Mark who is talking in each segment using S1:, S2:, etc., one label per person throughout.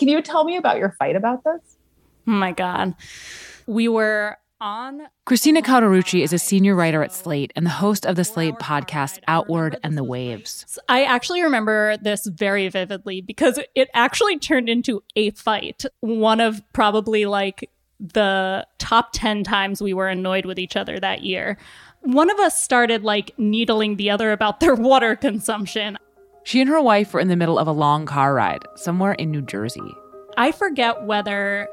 S1: Can you tell me about your fight about this?
S2: Oh my God. We were on...
S3: Christina Cauterucci is a senior writer at Slate and the host of the Slate podcast Outward and the Waves.
S2: I actually remember this very vividly because it actually turned into a fight. One of probably like the top 10 times we were annoyed with each other that year. One of us started like needling the other about their water consumption.
S3: She and her wife were in the middle of a long car ride somewhere in New Jersey.
S2: I forget whether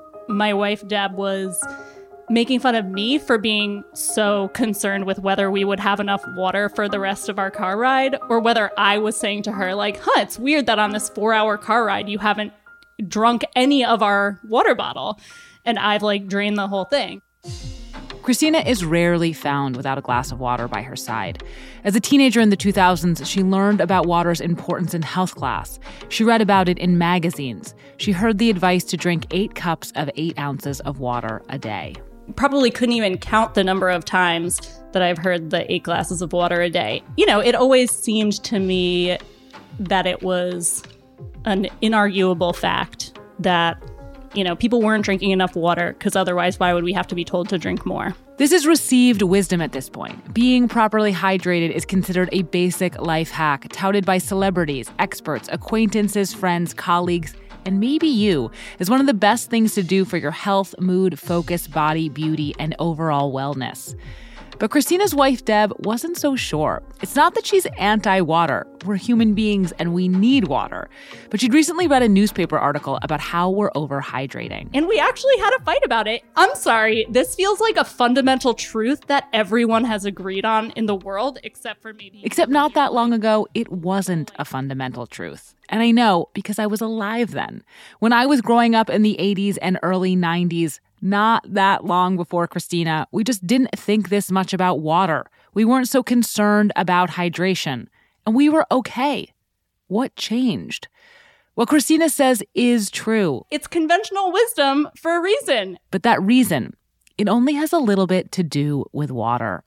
S2: my wife, Deb, was making fun of me for being so concerned with whether we would have enough water for the rest of our car ride, or whether I was saying to her, like, it's weird that on this 4-hour car ride you haven't drunk any of our water bottle. And I've, like, drained the whole thing.
S3: Christina is rarely found without a glass of water by her side. As a teenager in the 2000s, she learned about water's importance in health class. She read about it in magazines. She heard the advice to drink 8 cups of 8 ounces of water a day.
S2: Probably couldn't even count the number of times that I've heard the 8 glasses of water a day. You know, it always seemed to me that it was an inarguable fact that, you know, people weren't drinking enough water because otherwise why would we have to be told to drink more?
S3: This is received wisdom at this point. Being properly hydrated is considered a basic life hack touted by celebrities, experts, acquaintances, friends, colleagues, and maybe you, is one of the best things to do for your health, mood, focus, body, beauty, and overall wellness. But Christina's wife, Deb, wasn't so sure. It's not that she's anti-water. We're human beings and we need water. But she'd recently read a newspaper article about how we're overhydrating.
S2: And we actually had a fight about it. I'm sorry, this feels like a fundamental truth that everyone has agreed on in the world, except for maybe...
S3: Except not that long ago, it wasn't a fundamental truth. And I know because I was alive then. When I was growing up in the 80s and early 90s, not that long before Christina, we just didn't think this much about water. We weren't so concerned about hydration. And we were okay. What changed? What Christina says is true.
S2: It's conventional wisdom for a reason.
S3: But that reason, it only has a little bit to do with water.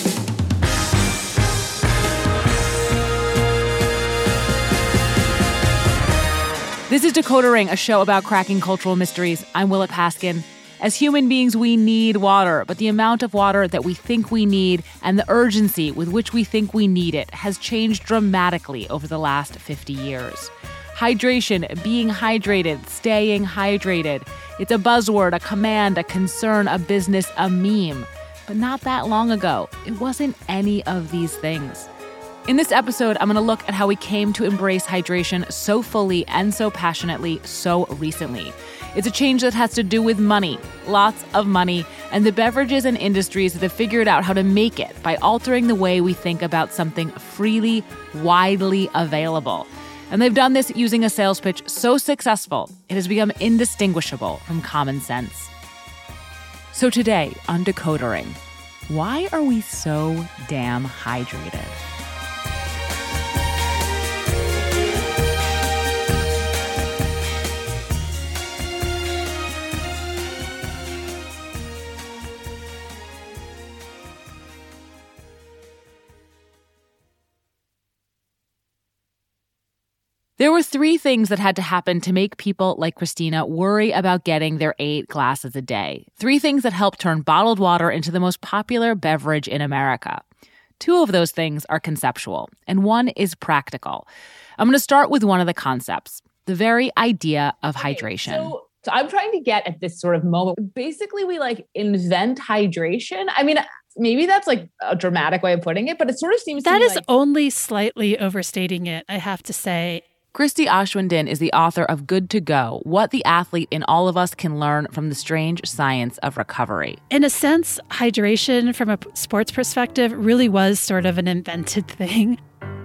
S3: This is Decoder Ring, a show about cracking cultural mysteries. I'm Willa Paskin. As human beings, we need water, but the amount of water that we think we need and the urgency with which we think we need it has changed dramatically over the last 50 years. Hydration, being hydrated, staying hydrated. It's a buzzword, a command, a concern, a business, a meme. But not that long ago, it wasn't any of these things. In this episode, I'm going to look at how we came to embrace hydration so fully and so passionately so recently. It's a change that has to do with money, lots of money, and the beverages and industries that have figured out how to make it by altering the way we think about something freely, widely available. And they've done this using a sales pitch so successful, it has become indistinguishable from common sense. So today on Decoder Ring, why are we so damn hydrated? There were 3 things that had to happen to make people like Christina worry about getting their 8 glasses a day. 3 things that helped turn bottled water into the most popular beverage in America. 2 of those things are conceptual, and 1 is practical. I'm going to start with one of the concepts, the very idea of hydration.
S1: So I'm trying to get at this sort of moment. Basically, we invent hydration. I mean, maybe that's like a dramatic way of putting it, but it sort of seems
S4: that
S1: to me
S4: is only slightly overstating it, I have to say.
S3: Christy Ashwindin is the author of Good to Go, What the Athlete in All of Us Can Learn from the Strange Science of Recovery.
S4: In a sense, hydration from a sports perspective really was sort of an invented thing.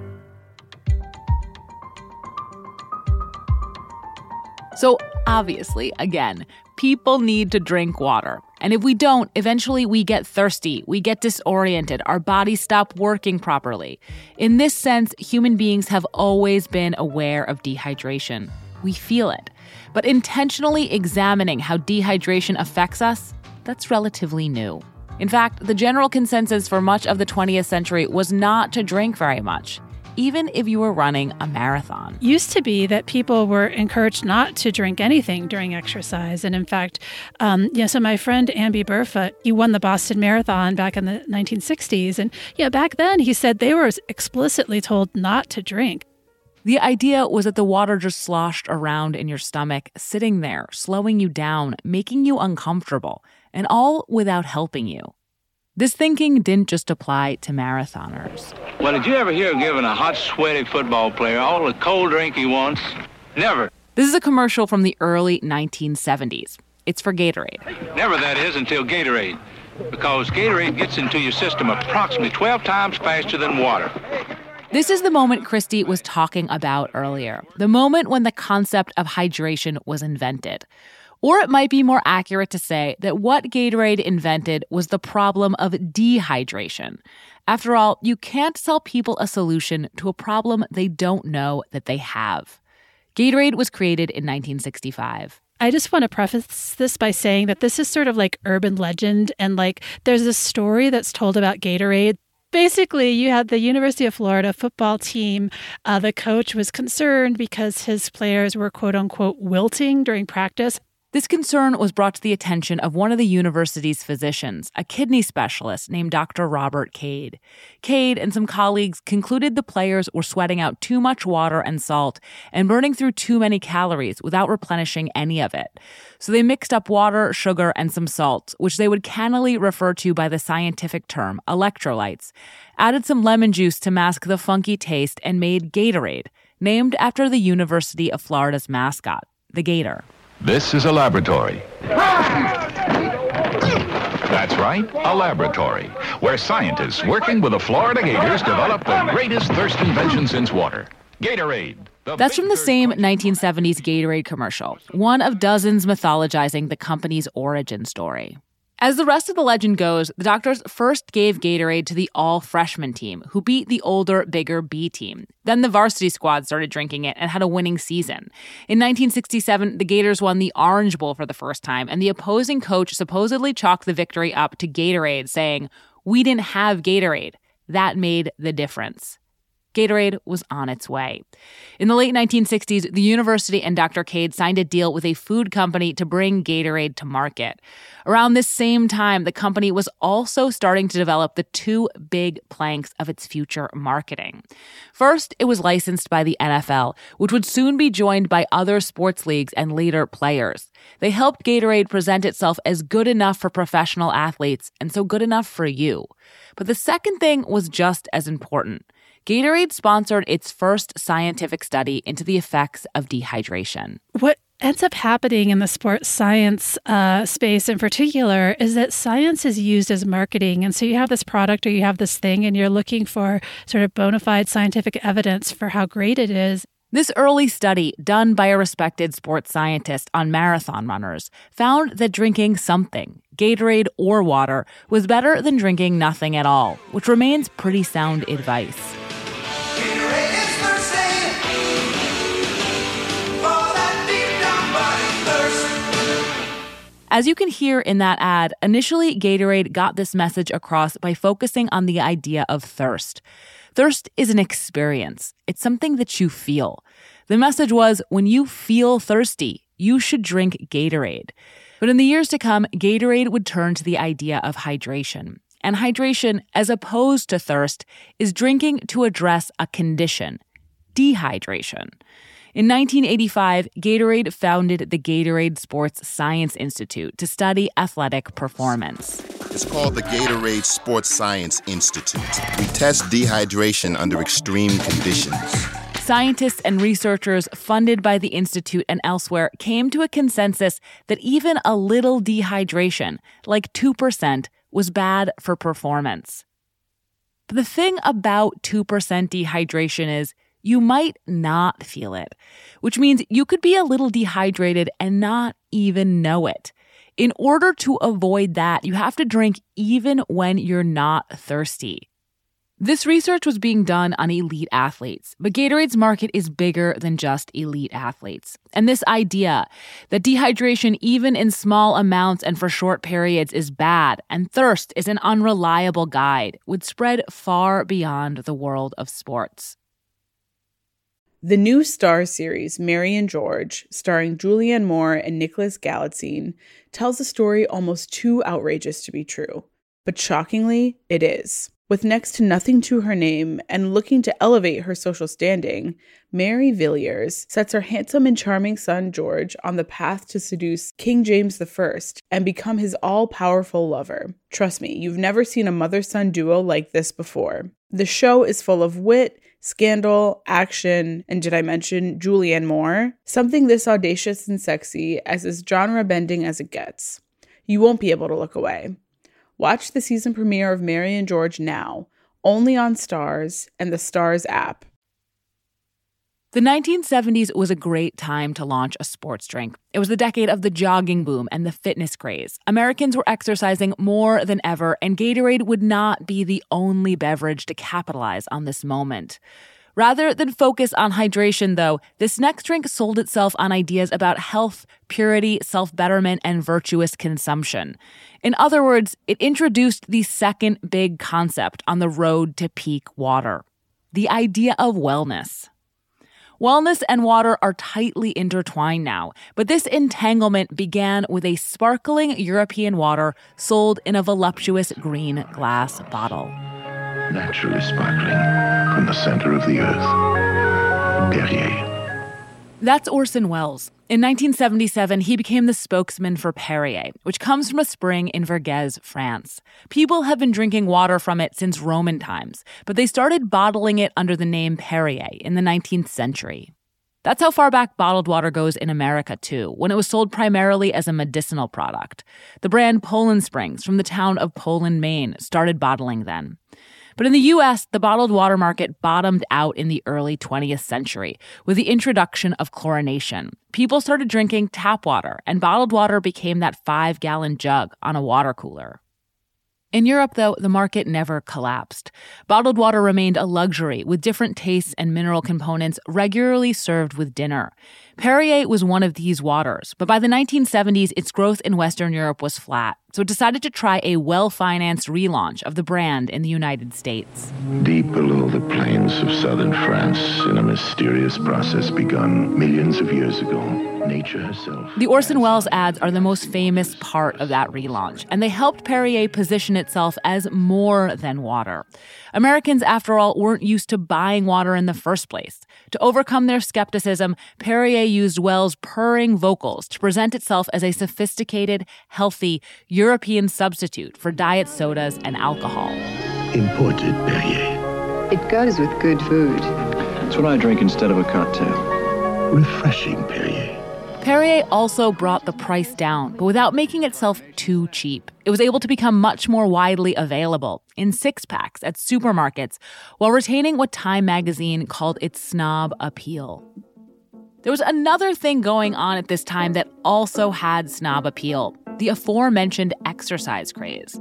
S3: So obviously, again, people need to drink water. And if we don't, eventually we get thirsty, we get disoriented, our bodies stop working properly. In this sense, human beings have always been aware of dehydration. We feel it. But intentionally examining how dehydration affects us, that's relatively new. In fact, the general consensus for much of the 20th century was not to drink very much. even if you were running a marathon.
S4: Used to be that people were encouraged not to drink anything during exercise. And in fact, so my friend Amby Burfoot, he won the Boston Marathon back in the 1960s. And back then he said they were explicitly told not to drink.
S3: The idea was that the water just sloshed around in your stomach, sitting there, slowing you down, making you uncomfortable, and all without helping you. This thinking didn't just apply to marathoners.
S5: Well, did you ever hear of giving a hot, sweaty football player all the cold drink he wants? Never.
S3: This is a commercial from the early 1970s. It's for Gatorade.
S5: Never, that is, until Gatorade. Because Gatorade gets into your system approximately 12 times faster than water.
S3: This is the moment Christy was talking about earlier, the moment when the concept of hydration was invented. Or it might be more accurate to say that what Gatorade invented was the problem of dehydration. After all, you can't sell people a solution to a problem they don't know that they have. Gatorade was created in 1965.
S4: I just want to preface this by saying that this is sort of like urban legend, and there's a story that's told about Gatorade. Basically, you had the University of Florida football team. The coach was concerned because his players were, quote unquote, wilting during practice.
S3: This concern was brought to the attention of one of the university's physicians, a kidney specialist named Dr. Robert Cade. Cade and some colleagues concluded the players were sweating out too much water and salt and burning through too many calories without replenishing any of it. So they mixed up water, sugar, and some salt, which they would cannily refer to by the scientific term electrolytes, added some lemon juice to mask the funky taste, and made Gatorade, named after the University of Florida's mascot, the gator.
S6: This is a laboratory. That's right, a laboratory, where scientists working with the Florida Gators develop the greatest thirst invention since water. Gatorade.
S3: That's from the same 1970s Gatorade commercial, one of dozens mythologizing the company's origin story. As the rest of the legend goes, the doctors first gave Gatorade to the all-freshman team, who beat the older, bigger B team. Then the varsity squad started drinking it and had a winning season. In 1967, the Gators won the Orange Bowl for the first time, and the opposing coach supposedly chalked the victory up to Gatorade, saying, "We didn't have Gatorade. That made the difference." Gatorade was on its way. In the late 1960s, the university and Dr. Cade signed a deal with a food company to bring Gatorade to market. Around this same time, the company was also starting to develop the two big planks of its future marketing. First, it was licensed by the NFL, which would soon be joined by other sports leagues and later players. They helped Gatorade present itself as good enough for professional athletes and so good enough for you. But the second thing was just as important. Gatorade sponsored its first scientific study into the effects of dehydration.
S4: What ends up happening in the sports science space in particular is that science is used as marketing. And so you have this product or you have this thing and you're looking for sort of bona fide scientific evidence for how great it is.
S3: This early study, done by a respected sports scientist on marathon runners, found that drinking something, Gatorade or water, was better than drinking nothing at all, which remains pretty sound advice. As you can hear in that ad, initially Gatorade got this message across by focusing on the idea of thirst. Thirst is an experience. It's something that you feel. The message was, when you feel thirsty, you should drink Gatorade. But in the years to come, Gatorade would turn to the idea of hydration. And hydration, as opposed to thirst, is drinking to address a condition, dehydration. In 1985, Gatorade founded the Gatorade Sports Science Institute to study athletic performance.
S7: It's called the Gatorade Sports Science Institute. We test dehydration under extreme conditions.
S3: Scientists and researchers funded by the Institute and elsewhere came to a consensus that even a little dehydration, like 2%, was bad for performance. But the thing about 2% dehydration is you might not feel it, which means you could be a little dehydrated and not even know it. In order to avoid that, you have to drink even when you're not thirsty. This research was being done on elite athletes, but Gatorade's market is bigger than just elite athletes. And this idea that dehydration, even in small amounts and for short periods, is bad, and thirst is an unreliable guide, would spread far beyond the world of sports.
S8: The new Starz series, Mary and George, starring Julianne Moore and Nicholas Galitzine, tells a story almost too outrageous to be true. But shockingly, it is. With next to nothing to her name and looking to elevate her social standing, Mary Villiers sets her handsome and charming son George on the path to seduce King James I and become his all-powerful lover. Trust me, you've never seen a mother-son duo like this before. The show is full of wit, scandal, action, and did I mention Julianne Moore? Something this audacious and sexy as is genre-bending as it gets. You won't be able to look away. Watch the season premiere of Mary and George now, only on Starz and the Starz app.
S3: The 1970s was a great time to launch a sports drink. It was the decade of the jogging boom and the fitness craze. Americans were exercising more than ever, and Gatorade would not be the only beverage to capitalize on this moment. Rather than focus on hydration, though, this next drink sold itself on ideas about health, purity, self-betterment, and virtuous consumption. In other words, it introduced the second big concept on the road to peak water: the idea of wellness. Wellness and water are tightly intertwined now, but this entanglement began with a sparkling European water sold in a voluptuous green glass bottle.
S9: Naturally sparkling from the center of the earth. Perrier.
S3: That's Orson Welles. In 1977, he became the spokesman for Perrier, which comes from a spring in Vergès, France. People have been drinking water from it since Roman times, but they started bottling it under the name Perrier in the 19th century. That's how far back bottled water goes in America, too, when it was sold primarily as a medicinal product. The brand Poland Springs from the town of Poland, Maine, started bottling then. But in the U.S., the bottled water market bottomed out in the early 20th century with the introduction of chlorination. People started drinking tap water, and bottled water became that 5-gallon jug on a water cooler. In Europe, though, the market never collapsed. Bottled water remained a luxury, with different tastes and mineral components regularly served with dinner. Perrier was one of these waters, but by the 1970s, its growth in Western Europe was flat, so it decided to try a well-financed relaunch of the brand in the United States.
S9: Deep below the plains of southern France, in a mysterious process begun millions of years ago, nature herself...
S3: The Orson Welles ads are the most famous part of that relaunch, and they helped Perrier position itself as more than water. Americans, after all, weren't used to buying water in the first place. To overcome their skepticism, Perrier used Welles' purring vocals to present itself as a sophisticated, healthy, European substitute for diet sodas and alcohol.
S9: Imported Perrier.
S10: It goes with good food.
S11: It's what I drink instead of a cocktail.
S9: Refreshing Perrier.
S3: Perrier also brought the price down, but without making itself too cheap. It was able to become much more widely available in 6-packs at supermarkets while retaining what Time magazine called its snob appeal. There was another thing going on at this time that also had snob appeal: the aforementioned exercise craze.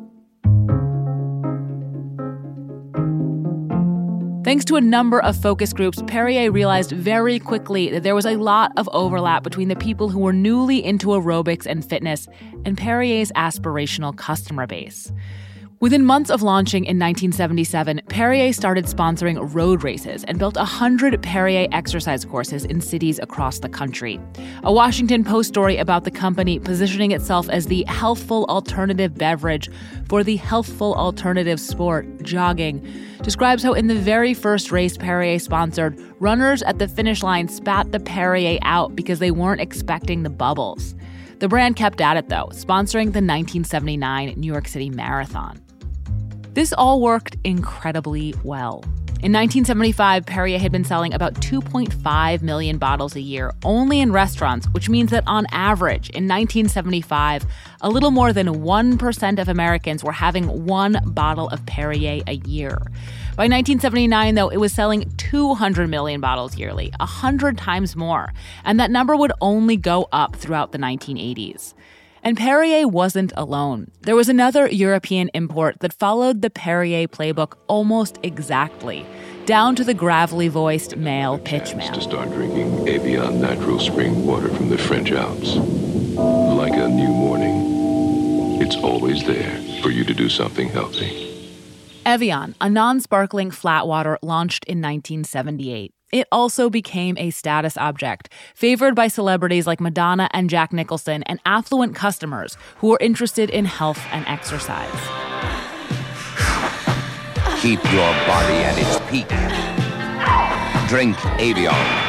S3: Thanks to a number of focus groups, Perrier realized very quickly that there was a lot of overlap between the people who were newly into aerobics and fitness and Perrier's aspirational customer base. Within months of launching in 1977, Perrier started sponsoring road races and built 100 Perrier exercise courses in cities across the country. A Washington Post story about the company positioning itself as the healthful alternative beverage for the healthful alternative sport, jogging, describes how in the very first race Perrier sponsored, runners at the finish line spat the Perrier out because they weren't expecting the bubbles. The brand kept at it, though, sponsoring the 1979 New York City Marathon. This all worked incredibly well. In 1975, Perrier had been selling about 2.5 million bottles a year only in restaurants, which means that on average, in 1975, a little more than 1% of Americans were having one bottle of Perrier a year. By 1979, though, it was selling 200 million bottles yearly, 100 times more, and that number would only go up throughout the 1980s. And Perrier wasn't alone. There was another European import that followed the Perrier playbook almost exactly, down to the gravelly-voiced male pitchman.
S12: To start drinking Evian natural spring water from the French Alps. Like a new morning, it's always there for you to do something healthy.
S3: Evian, a non-sparkling flat water, launched in 1978. it also became a status object, favored by celebrities like Madonna and Jack Nicholson and affluent customers who were interested in health and exercise.
S10: Keep your body at its peak. Drink Evian.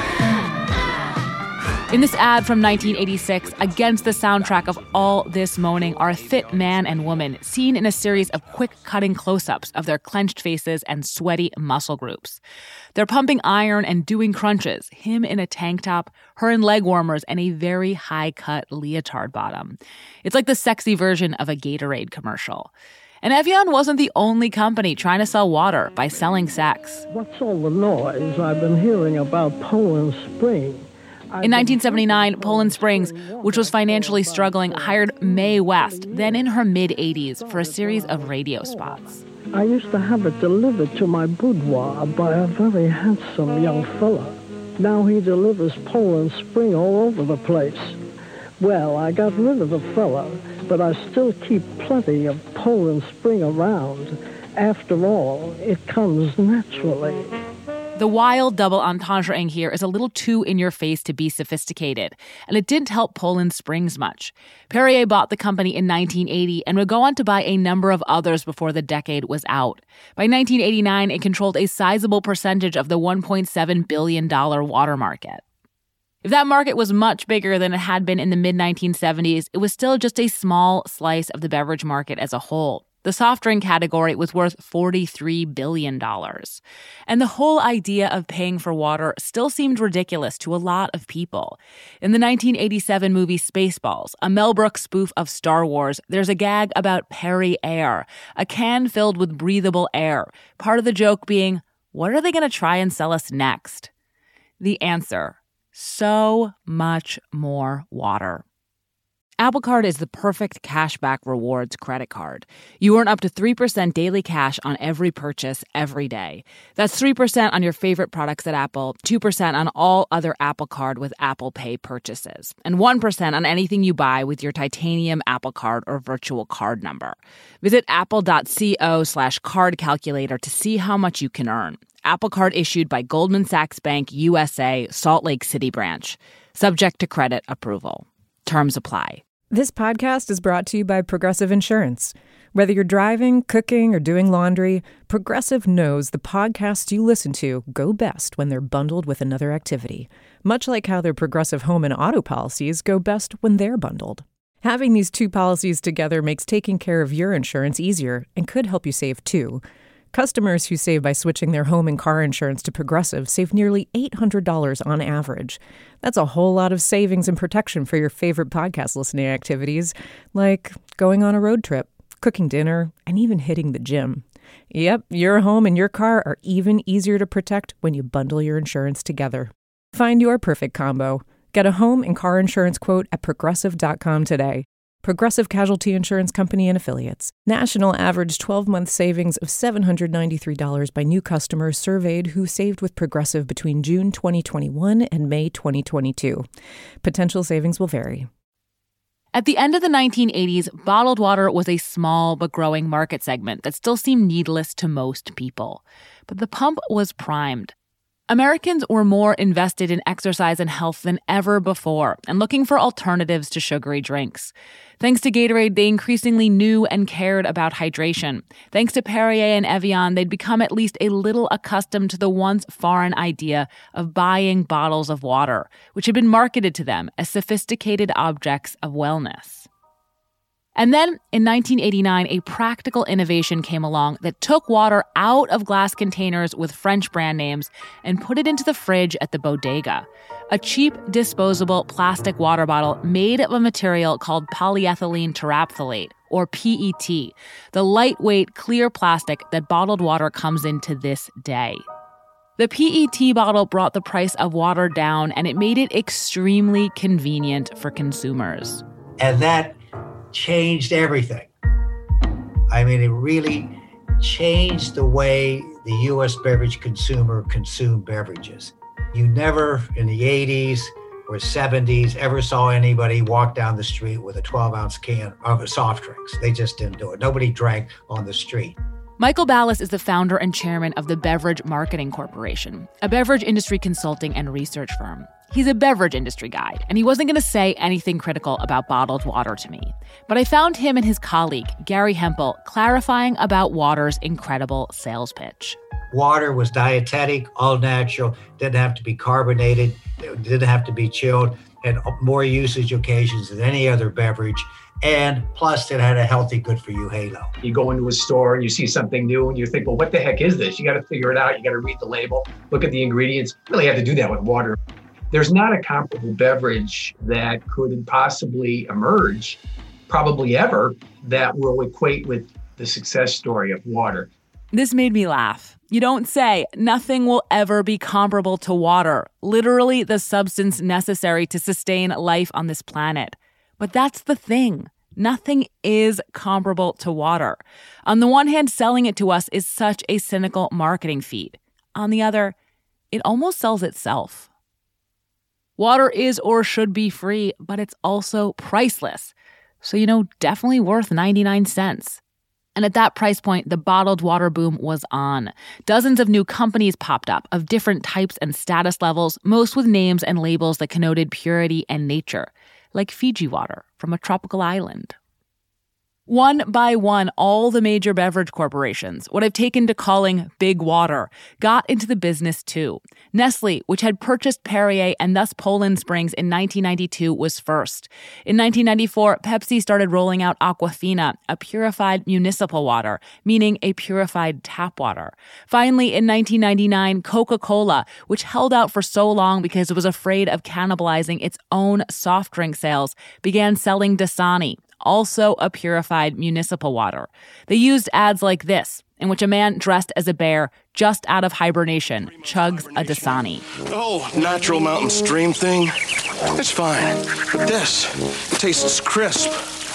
S3: In this ad from 1986, against the soundtrack of All This Moaning are a fit man and woman seen in a series of quick-cutting close-ups of their clenched faces and sweaty muscle groups. They're pumping iron and doing crunches, him in a tank top, her in leg warmers, and a very high-cut leotard bottom. It's like the sexy version of a Gatorade commercial. And Evian wasn't the only company trying to sell water by selling sex.
S13: What's all the noise I've been hearing about Poland Spring?
S3: In 1979, Poland Springs, which was financially struggling, hired Mae West, then in her mid-80s, for a series of radio spots.
S13: I used to have it delivered to my boudoir by a very handsome young fella. Now he delivers Poland Spring all over the place. Well, I got rid of the fella, but I still keep plenty of Poland Spring around. After all, it comes naturally.
S3: The wild double entendre here is a little too in-your-face to be sophisticated, and it didn't help Poland Springs much. Perrier bought the company in 1980 and would go on to buy a number of others before the decade was out. By 1989, it controlled a sizable percentage of the $1.7 billion water market. If that market was much bigger than it had been in the mid-1970s, it was still just a small slice of the beverage market as a whole. The soft drink category was worth $43 billion. And the whole idea of paying for water still seemed ridiculous to a lot of people. In the 1987 movie Spaceballs, a Mel Brooks spoof of Star Wars, there's a gag about Perrier, a can filled with breathable air, part of the joke being, what are they going to try and sell us next? The answer, so much more water. Apple Card is the perfect cashback rewards credit card. You earn up to 3% daily cash on every purchase every day. That's 3% on your favorite products at Apple, 2% on all other Apple Card with Apple Pay purchases, and 1% on anything you buy with your titanium Apple Card or virtual card number. Visit apple.co/card calculator to see how much you can earn. Apple Card issued by Goldman Sachs Bank USA, Salt Lake City branch. Subject to credit approval. Terms apply.
S14: This podcast is brought to you by Progressive Insurance. Whether you're driving, cooking, or doing laundry, Progressive knows the podcasts you listen to go best when they're bundled with another activity, much like how their Progressive home and auto policies go best when they're bundled. Having these two policies together makes taking care of your insurance easier and could help you save too. Customers who save by switching their home and car insurance to Progressive save nearly $800 on average. That's a whole lot of savings and protection for your favorite podcast listening activities, like going on a road trip, cooking dinner, and even hitting the gym. Yep, your home and your car are even easier to protect when you bundle your insurance together. Find your perfect combo. Get a home and car insurance quote at Progressive.com today. Progressive Casualty Insurance Company and Affiliates. National average 12-month savings of $793 by new customers surveyed who saved with Progressive between June 2021 and May 2022. Potential savings will vary.
S3: At the end of the 1980s, bottled water was a small but growing market segment that still seemed needless to most people. But the pump was primed. Americans were more invested in exercise and health than ever before and looking for alternatives to sugary drinks. Thanks to Gatorade, they increasingly knew and cared about hydration. Thanks to Perrier and Evian, they'd become at least a little accustomed to the once foreign idea of buying bottles of water, which had been marketed to them as sophisticated objects of wellness. And then, in 1989, a practical innovation came along that took water out of glass containers with French brand names and put it into the fridge at the bodega. A cheap, disposable plastic water bottle made of a material called polyethylene terephthalate, or PET, the lightweight, clear plastic that bottled water comes in to this day. The PET bottle brought the price of water down, and it made it extremely convenient for consumers.
S15: And that changed everything. I mean, it really changed the way the U.S. beverage consumer consumed beverages. You never, in the 80s or 70s, ever saw anybody walk down the street with a 12-ounce can of soft drinks. They just didn't do it. Nobody drank on the street.
S3: Michael Ballas is the founder and chairman of the Beverage Marketing Corporation, a beverage industry consulting and research firm. He's a beverage industry guy, and he wasn't going to say anything critical about bottled water to me. But I found him and his colleague, Gary Hempel, clarifying about water's incredible sales pitch.
S15: Water was dietetic, all natural, didn't have to be carbonated, didn't have to be chilled, had more usage occasions than any other beverage. And plus, it had a healthy, good-for-you halo.
S16: You go into a store and you see something new and you think, well, what the heck is this? You got to figure it out. You got to read the label, look at the ingredients. You really have to do that with water. There's not a comparable beverage that could possibly emerge, probably ever, that will equate with the success story of water.
S3: This made me laugh. You don't say. Nothing will ever be comparable to water, literally the substance necessary to sustain life on this planet. But that's the thing. Nothing is comparable to water. On the one hand, selling it to us is such a cynical marketing feat. On the other, it almost sells itself. Water is or should be free, but it's also priceless. So, definitely worth 99 cents. And at that price point, the bottled water boom was on. Dozens of new companies popped up of different types and status levels, most with names and labels that connoted purity and nature, like Fiji water from a tropical island. One by one, all the major beverage corporations, what I've taken to calling big water, got into the business too. Nestle, which had purchased Perrier and thus Poland Springs in 1992, was first. In 1994, Pepsi started rolling out Aquafina, a purified municipal water, meaning a purified tap water. Finally, in 1999, Coca-Cola, which held out for so long because it was afraid of cannibalizing its own soft drink sales, began selling Dasani, also a purified municipal water. They used ads like this, in which a man dressed as a bear, just out of hibernation, chugs a Dasani.
S17: The whole natural mountain stream thing, it's fine. But this tastes crisp,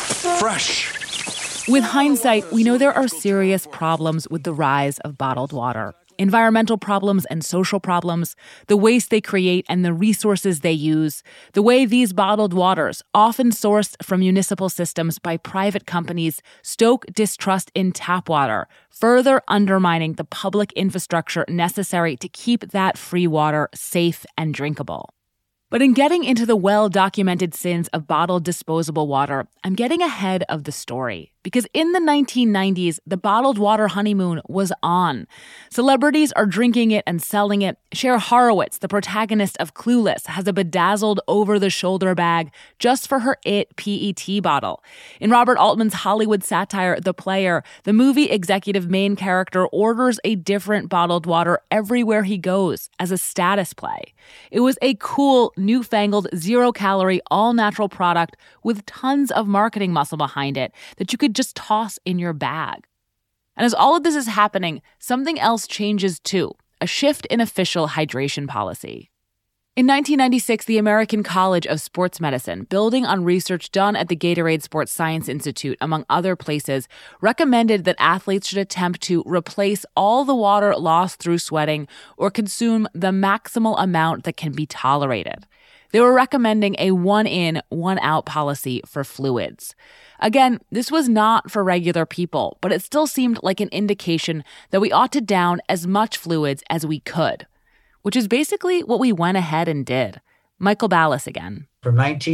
S17: fresh.
S3: With hindsight, we know there are serious problems with the rise of bottled water. Environmental problems and social problems, the waste they create and the resources they use, the way these bottled waters, often sourced from municipal systems by private companies, stoke distrust in tap water, further undermining the public infrastructure necessary to keep that free water safe and drinkable. But in getting into the well-documented sins of bottled disposable water, I'm getting ahead of the story. Because in the 1990s, the bottled water honeymoon was on. Celebrities are drinking it and selling it. Cher Horowitz, the protagonist of Clueless, has a bedazzled over-the-shoulder bag just for her It PET bottle. In Robert Altman's Hollywood satire, The Player, the movie executive main character orders a different bottled water everywhere he goes as a status play. It was a cool, newfangled, zero-calorie, all-natural product with tons of marketing muscle behind it that you could just toss in your bag. And as all of this is happening, something else changes too, a shift in official hydration policy. In 1996, the American College of Sports Medicine, building on research done at the Gatorade Sports Science Institute, among other places, recommended that athletes should attempt to replace all the water lost through sweating or consume the maximal amount that can be tolerated. They were recommending a one-in, one-out policy for fluids. Again, this was not for regular people, but it still seemed like an indication that we ought to down as much fluids as we could, which is basically what we went ahead and did. Michael Ballas again.
S15: From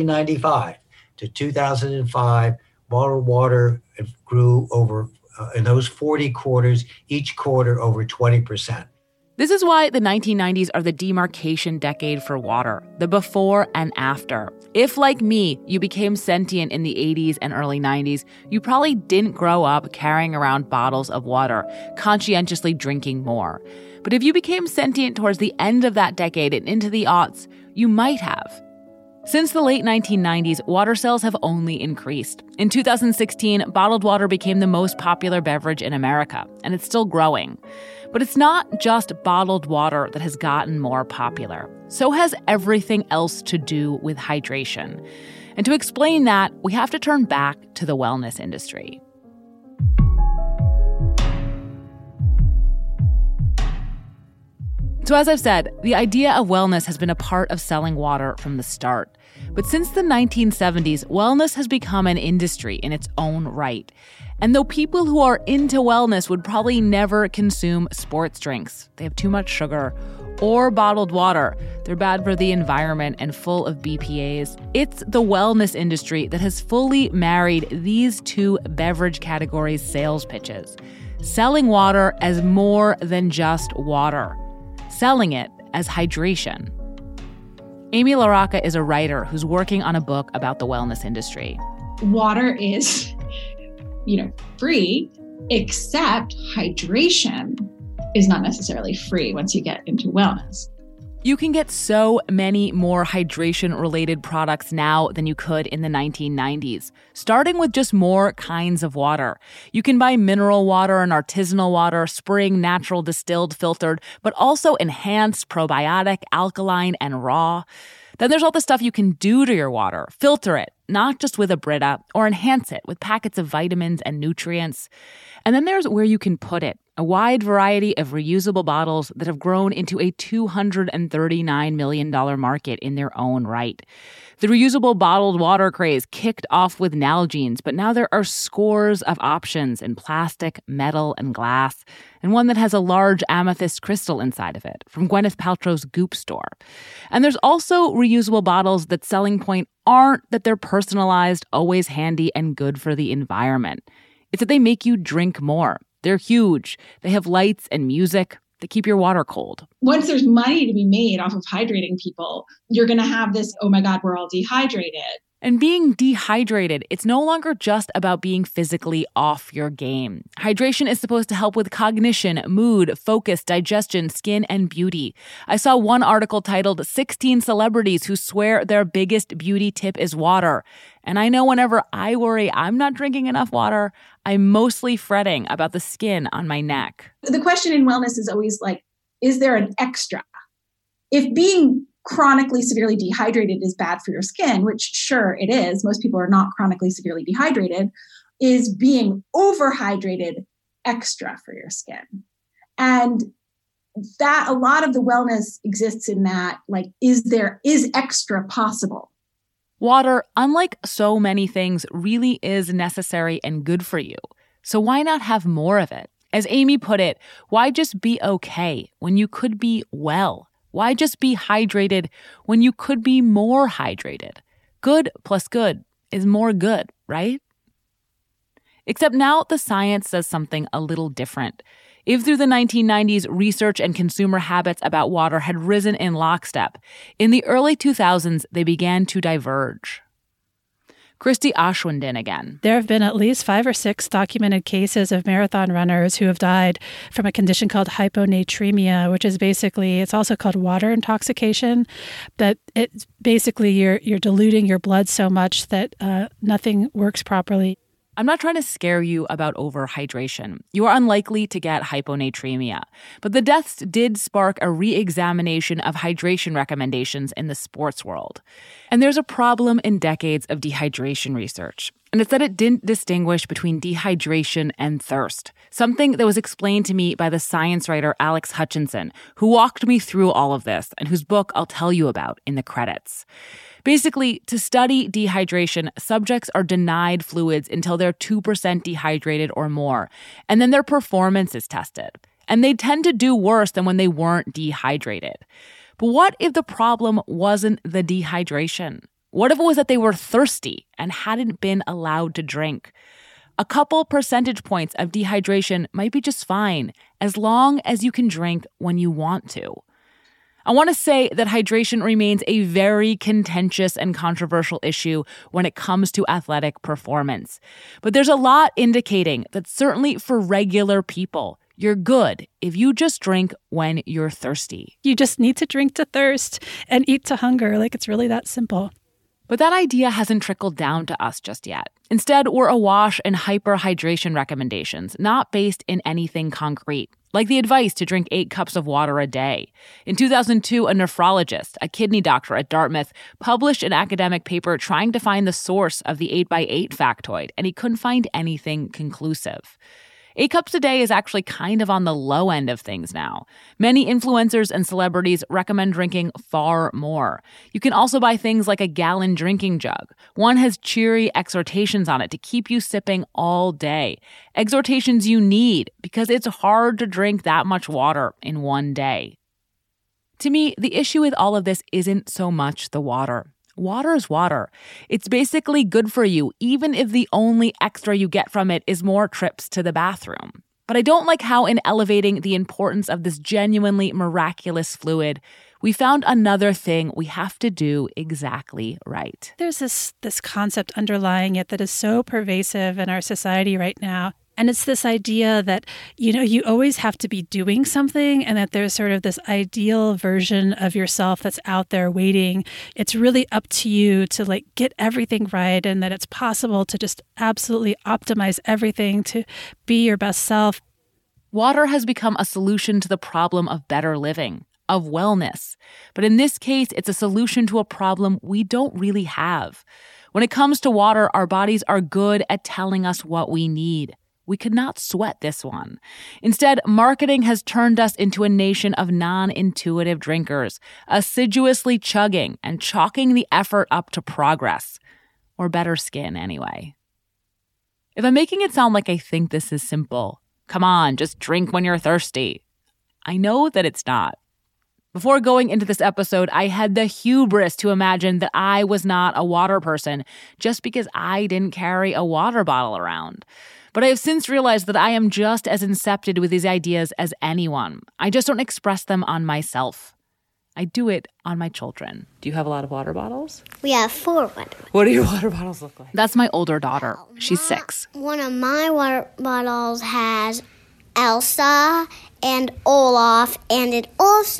S15: 1995 to 2005, bottled water grew over, in those 40 quarters, each quarter over 20%.
S3: This is why the 1990s are the demarcation decade for water, the before and after. If, like me, you became sentient in the 80s and early 90s, you probably didn't grow up carrying around bottles of water, conscientiously drinking more. But if you became sentient towards the end of that decade and into the aughts, you might have. Since the late 1990s, water sales have only increased. In 2016, bottled water became the most popular beverage in America, and it's still growing. But it's not just bottled water that has gotten more popular. So has everything else to do with hydration. And to explain that, we have to turn back to the wellness industry. So as I've said, the idea of wellness has been a part of selling water from the start. But since the 1970s, wellness has become an industry in its own right. And though people who are into wellness would probably never consume sports drinks, they have too much sugar, or bottled water, they're bad for the environment and full of BPAs, it's the wellness industry that has fully married these two beverage categories' sales pitches. Selling water as more than just water. Selling it as hydration. Amy LaRocca is a writer who's working on a book about the wellness industry.
S18: Water is, free, except hydration is not necessarily free once you get into wellness.
S3: You can get so many more hydration-related products now than you could in the 1990s, starting with just more kinds of water. You can buy mineral water and artisanal water, spring, natural, distilled, filtered, but also enhanced, probiotic, alkaline, and raw. Then there's all the stuff you can do to your water. Filter it, not just with a Brita, or enhance it with packets of vitamins and nutrients. And then there's where you can put it. A wide variety of reusable bottles that have grown into a $239 million market in their own right. The reusable bottled water craze kicked off with Nalgene's, but now there are scores of options in plastic, metal, and glass, and one that has a large amethyst crystal inside of it from Gwyneth Paltrow's Goop store. And there's also reusable bottles that selling point aren't that they're personalized, always handy, and good for the environment. It's that they make you drink more. They're huge. They have lights and music. They keep your water cold.
S18: Once there's money to be made off of hydrating people, you're going to have this, oh my God, we're all dehydrated.
S3: And being dehydrated, it's no longer just about being physically off your game. Hydration is supposed to help with cognition, mood, focus, digestion, skin, and beauty. I saw one article titled 16 Celebrities Who Swear Their Biggest Beauty Tip is Water. And I know whenever I worry I'm not drinking enough water, I'm mostly fretting about the skin on my neck.
S18: The question in wellness is always like, is there an extra? If being chronically severely dehydrated is bad for your skin, which sure it is, most people are not chronically severely dehydrated, is being overhydrated extra for your skin. And that a lot of the wellness exists in that, like, is extra possible?
S3: Water, unlike so many things, really is necessary and good for you. So why not have more of it? As Amy put it, why just be okay when you could be well? Why just be hydrated when you could be more hydrated? Good plus good is more good, right? Except now the science says something a little different. If through the 1990s, research and consumer habits about water had risen in lockstep, in the early 2000s, they began to diverge. Christy Ashwindin again.
S4: There have been at least 5 or 6 documented cases of marathon runners who have died from a condition called hyponatremia, which is basically, it's also called water intoxication. But it's basically you're diluting your blood so much that nothing works properly.
S3: I'm not trying to scare you about overhydration. You are unlikely to get hyponatremia. But the deaths did spark a re-examination of hydration recommendations in the sports world. And there's a problem in decades of dehydration research. And it's that it didn't distinguish between dehydration and thirst, something that was explained to me by the science writer Alex Hutchinson, who walked me through all of this and whose book I'll tell you about in the credits. Basically, to study dehydration, subjects are denied fluids until they're 2% dehydrated or more, and then their performance is tested. And they tend to do worse than when they weren't dehydrated. But what if the problem wasn't the dehydration? What if it was that they were thirsty and hadn't been allowed to drink? A couple percentage points of dehydration might be just fine, as long as you can drink when you want to. I want to say that hydration remains a very contentious and controversial issue when it comes to athletic performance. But there's a lot indicating that certainly for regular people, you're good if you just drink when you're thirsty.
S4: You just need to drink to thirst and eat to hunger. Like, it's really that simple.
S3: But that idea hasn't trickled down to us just yet. Instead, we're awash in hyperhydration recommendations, not based in anything concrete, like the advice to drink 8 cups of water a day. In 2002, a nephrologist, a kidney doctor at Dartmouth, published an academic paper trying to find the source of the 8x8 factoid, and he couldn't find anything conclusive. 8 cups a day is actually kind of on the low end of things now. Many influencers and celebrities recommend drinking far more. You can also buy things like a gallon drinking jug. One has cheery exhortations on it to keep you sipping all day. Exhortations you need because it's hard to drink that much water in one day. To me, the issue with all of this isn't so much the water. Water is water. It's basically good for you, even if the only extra you get from it is more trips to the bathroom. But I don't like how in elevating the importance of this genuinely miraculous fluid, we found another thing we have to do exactly right.
S4: There's this concept underlying it that is so pervasive in our society right now. And it's this idea that, you always have to be doing something and that there's sort of this ideal version of yourself that's out there waiting. It's really up to you to get everything right and that it's possible to just absolutely optimize everything to be your best self.
S3: Water has become a solution to the problem of better living, of wellness. But in this case, it's a solution to a problem we don't really have. When it comes to water, our bodies are good at telling us what we need. We could not sweat this one. Instead, marketing has turned us into a nation of non-intuitive drinkers, assiduously chugging and chalking the effort up to progress. Or better skin, anyway. If I'm making it sound like I think this is simple, come on, just drink when you're thirsty. I know that it's not. Before going into this episode, I had the hubris to imagine that I was not a water person just because I didn't carry a water bottle around. But I have since realized that I am just as incepted with these ideas as anyone. I just don't express them on myself. I do it on my children. Do you have a lot of water bottles?
S19: We have 4 water bottles.
S3: What do your water bottles look like? That's my older daughter. She's 6.
S19: One of my water bottles has Elsa and Olaf, and they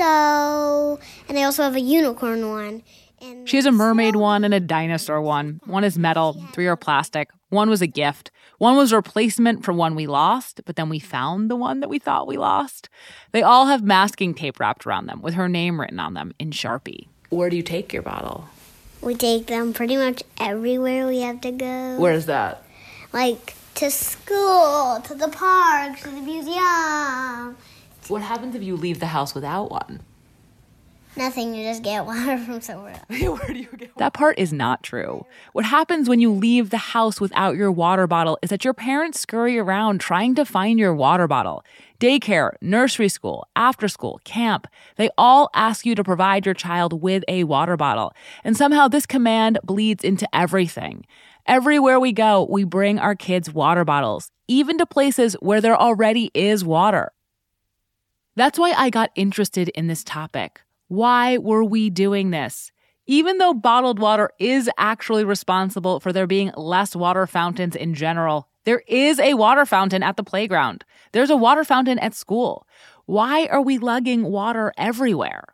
S19: also have a unicorn one.
S3: She has a mermaid one and a dinosaur one. One is metal, 3 are plastic. One was a gift. One was a replacement for one we lost, but then we found the one that we thought we lost. They all have masking tape wrapped around them with her name written on them in Sharpie. Where do you take your bottle?
S19: We take them pretty much everywhere we have to go.
S3: Where's that?
S19: To school, to the park, to the museum.
S3: What happens if you leave the house without one?
S19: Nothing, you just get water from somewhere else.
S3: Where do you get water? That part is not true. What happens when you leave the house without your water bottle is that your parents scurry around trying to find your water bottle. Daycare, nursery school, after school, camp, they all ask you to provide your child with a water bottle. And somehow this command bleeds into everything. Everywhere we go, we bring our kids water bottles, even to places where there already is water. That's why I got interested in this topic. Why were we doing this? Even though bottled water is actually responsible for there being less water fountains in general, there is a water fountain at the playground. There's a water fountain at school. Why are we lugging water everywhere?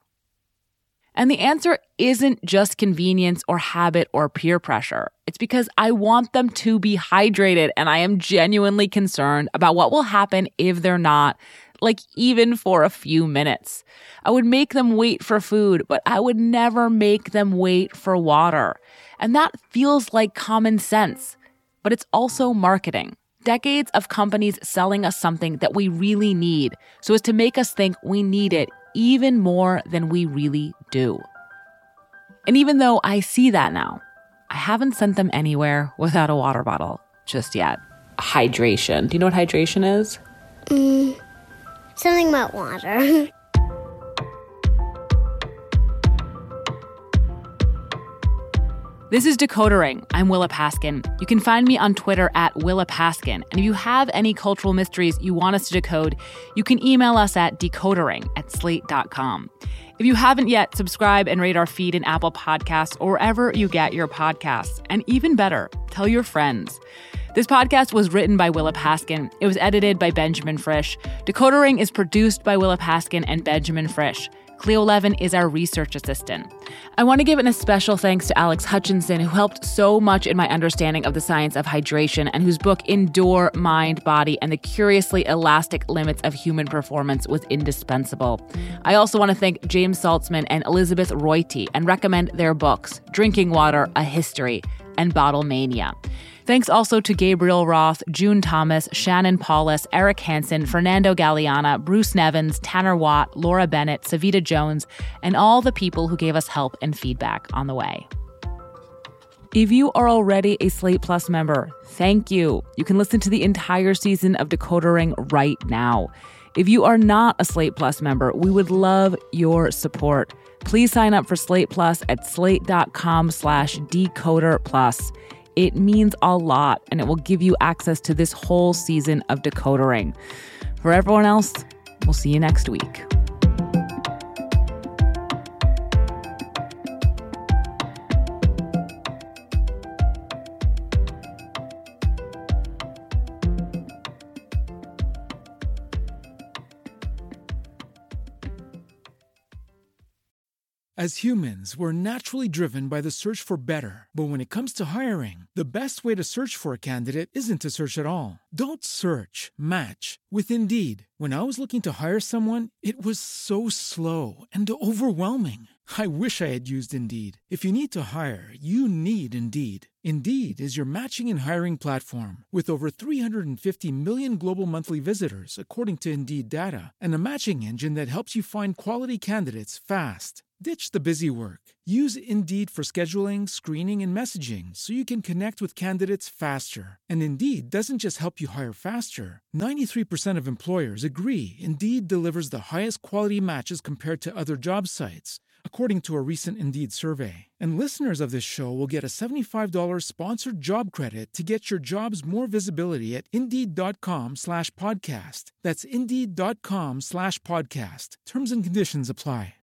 S3: And the answer isn't just convenience or habit or peer pressure. It's because I want them to be hydrated, and I am genuinely concerned about what will happen if they're not, even for a few minutes. I would make them wait for food, but I would never make them wait for water. And that feels like common sense, but it's also marketing. Decades of companies selling us something that we really need so as to make us think we need it even more than we really do. And even though I see that now, I haven't sent them anywhere without a water bottle just yet. Hydration. Do you know what hydration is?
S19: Something about water.
S3: This is Decoder Ring. I'm Willa Paskin. You can find me on Twitter at Willa Paskin. And if you have any cultural mysteries you want us to decode, you can email us at decodering@slate.com. If you haven't yet, subscribe and rate our feed in Apple Podcasts or wherever you get your podcasts. And even better, tell your friends. This podcast was written by Willa Paskin. It was edited by Benjamin Frisch. Decoder Ring is produced by Willa Paskin and Benjamin Frisch. Cleo Levin is our research assistant. I want to give an especial thanks to Alex Hutchinson, who helped so much in my understanding of the science of hydration and whose book Endure, Mind, Body, and the Curiously Elastic Limits of Human Performance was indispensable. I also want to thank James Saltzman and Elizabeth Reuty and recommend their books, Drinking Water, A History, and Bottlemania. Thanks also to Gabriel Roth, June Thomas, Shannon Paulus, Eric Hansen, Fernando Galeana, Bruce Nevins, Tanner Watt, Laura Bennett, Savita Jones, and all the people who gave us help and feedback on the way. If you are already a Slate Plus member, thank you. You can listen to the entire season of Decoder Ring right now. If you are not a Slate Plus member, we would love your support. Please sign up for Slate Plus at slate.com/Decoder Plus. It means a lot, and it will give you access to this whole season of Decoder Ring. For everyone else, we'll see you next week.
S20: As humans, we're naturally driven by the search for better. But when it comes to hiring, the best way to search for a candidate isn't to search at all. Don't search, match with Indeed. When I was looking to hire someone, it was so slow and overwhelming. I wish I had used Indeed. If you need to hire, you need Indeed. Indeed is your matching and hiring platform with over 350 million global monthly visitors, according to Indeed data, and a matching engine that helps you find quality candidates fast. Ditch the busy work. Use Indeed for scheduling, screening, and messaging so you can connect with candidates faster. And Indeed doesn't just help you hire faster. 93% of employers agree Indeed delivers the highest quality matches compared to other job sites, according to a recent Indeed survey. And listeners of this show will get a $75 sponsored job credit to get your jobs more visibility at Indeed.com/podcast. That's Indeed.com/podcast. Terms and conditions apply.